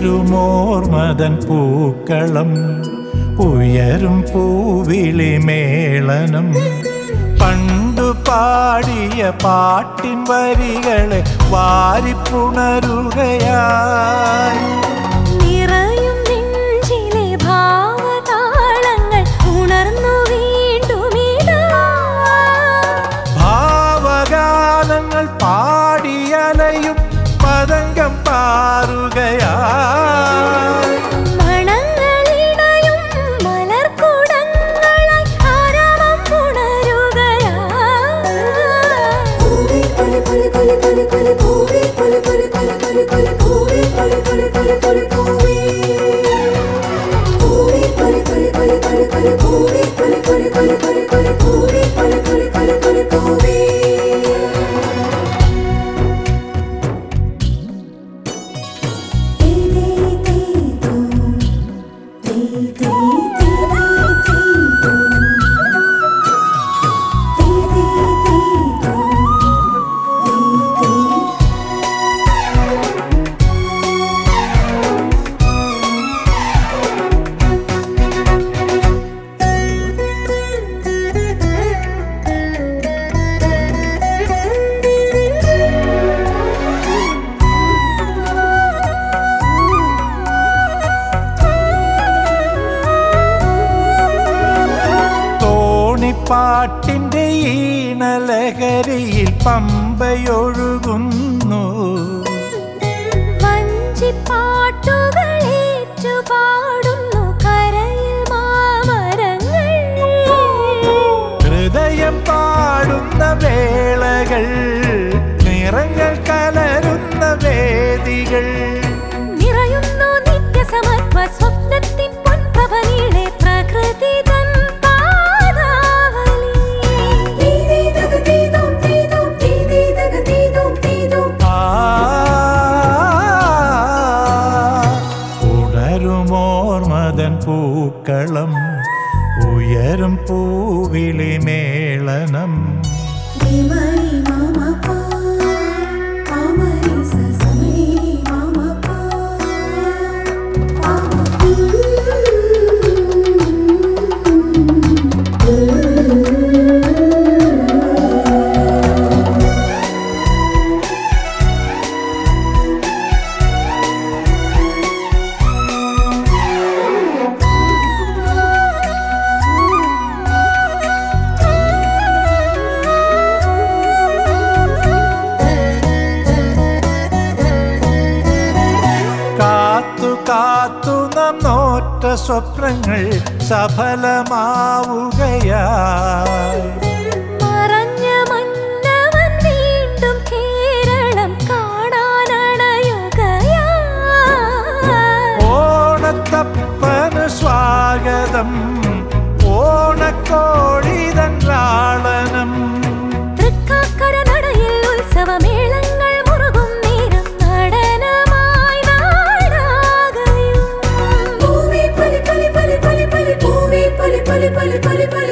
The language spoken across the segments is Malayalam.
ഉണരുമോർമതൻ പൂക്കളം ഉയരും പൂവിളി മേളനം പണ്ടു പാടിയ പാട്ടിൻ വരികളെ വാരിപ്പുണരുകയായി നിറയും നെഞ്ചിലെ ഭാവതാളങ്ങൾ ഉണർന്നു വീണ്ടുമിതാ ഭാവഗാനങ്ങൾ പാടിയലയും പതംഗം പാറുകയായി മണങ്ങളിടയും മലർക്കുടങ്ങളായി ആരവം ഉണരുകയായി പൂവേ പല പല പല പല പല പൂവേ പല പല പല പല പല പൂവേ പല പല പല പല പൂവേ പൂവേ പല പല പല പല പല പൂവേ പല പല പല പല പല പൂവേ പല പല പല പല പൂവേ പാട്ടിൻ്റെ ഈണലഹരിയിൽ പമ്പയൊഴുകുന്നു വഞ്ചിപ്പാട്ടുകളേറ്റുപാടുന്നു കരയിൽ മാമരങ്ങൾ ഹൃദയം പാടുന്ന വേളകൾ നിറങ്ങൾ കലരുന്ന വേദികൾ നിറയുന്നു നിത്യസമത്വ സ്വപ്നത്തിൻ പൊൻപ്രഭനീളെ പ്രകൃതി തൻ ഉണരുമോർമതൻ പൂക്കളം ഉയരും പൂവിളി മേളനം കാത്തു നാം നോറ്റ സ്വപ്നങ്ങൾ സഫലമാവുകയായി മറഞ്ഞ മന്നവൻ വീണ്ടും കേരളം കാണാനണയുകയായി ഓണത്തപ്പന് സ്വാഗതം ഓണക്കോഴിതൻ ലാളനം തൃക്കാക്കര നടയിൽ ഉത്സവമേളങ്ങൾ മുറുകും നേരം നടനമായി നാടാകയും പൂവേ പലി പലി പലി പലി പലി പൂവേ പലി പലി പലി പലി പലി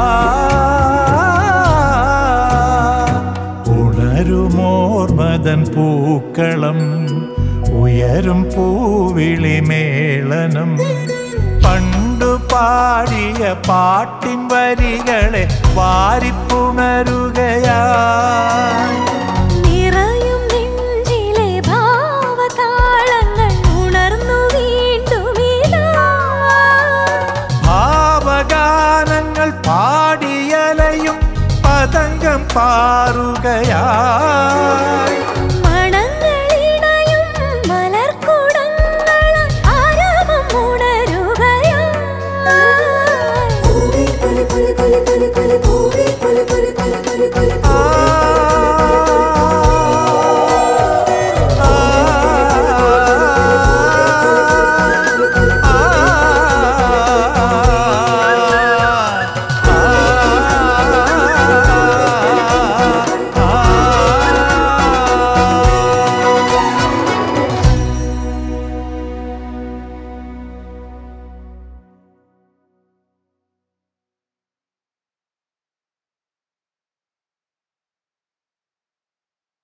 ഉണരുമോർമതൻ പൂക്കളം ഉയരും പൂവിളി മേളനം പണ്ടു പാടിയ പാട്ടിൻ വരികളെ വാരിപ്പുണരുകയായി നിറയും നെഞ്ചിലെ ഭാവതാളങ്ങൾ ഉണർന്നു വീണ്ടുമിതാ ഭാവഗാനങ്ങൾ പാടിയലയും പതംഗം പാറുകയായി